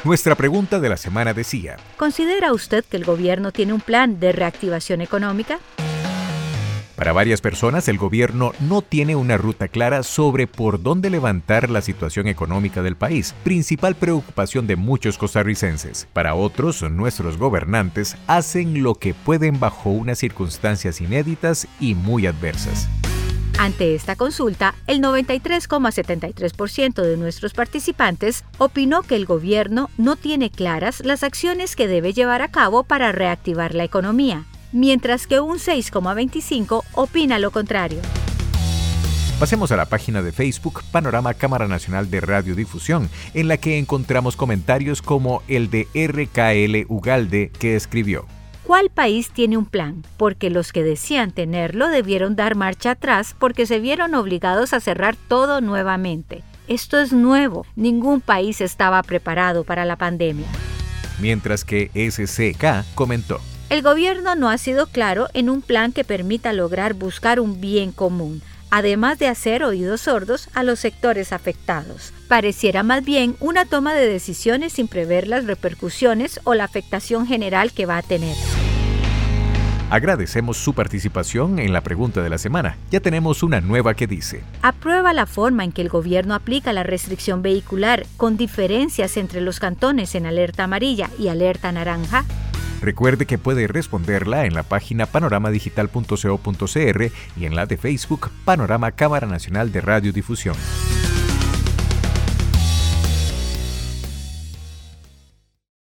Nuestra pregunta de la semana decía: ¿considera usted que el gobierno tiene un plan de reactivación económica? Para varias personas, el gobierno no tiene una ruta clara sobre por dónde levantar la situación económica del país, principal preocupación de muchos costarricenses. Para otros, nuestros gobernantes hacen lo que pueden bajo unas circunstancias inéditas y muy adversas. Ante esta consulta, el 93,73% de nuestros participantes opinó que el gobierno no tiene claras las acciones que debe llevar a cabo para reactivar la economía, mientras que un 6,25% opina lo contrario. Pasemos a la página de Facebook Panorama Cámara Nacional de Radiodifusión, en la que encontramos comentarios como el de RKL Ugalde, que escribió: ¿cuál país tiene un plan? Porque los que decían tenerlo debieron dar marcha atrás porque se vieron obligados a cerrar todo nuevamente. Esto es nuevo, ningún país estaba preparado para la pandemia. Mientras que SCK comentó: el gobierno no ha sido claro en un plan que permita lograr buscar un bien común, además de hacer oídos sordos a los sectores afectados. Pareciera más bien una toma de decisiones sin prever las repercusiones o la afectación general que va a tener. Agradecemos su participación en la pregunta de la semana. Ya tenemos una nueva que dice: ¿aprueba la forma en que el gobierno aplica la restricción vehicular con diferencias entre los cantones en alerta amarilla y alerta naranja? Recuerde que puede responderla en la página panoramadigital.co.cr y en la de Facebook Panorama Cámara Nacional de Radiodifusión.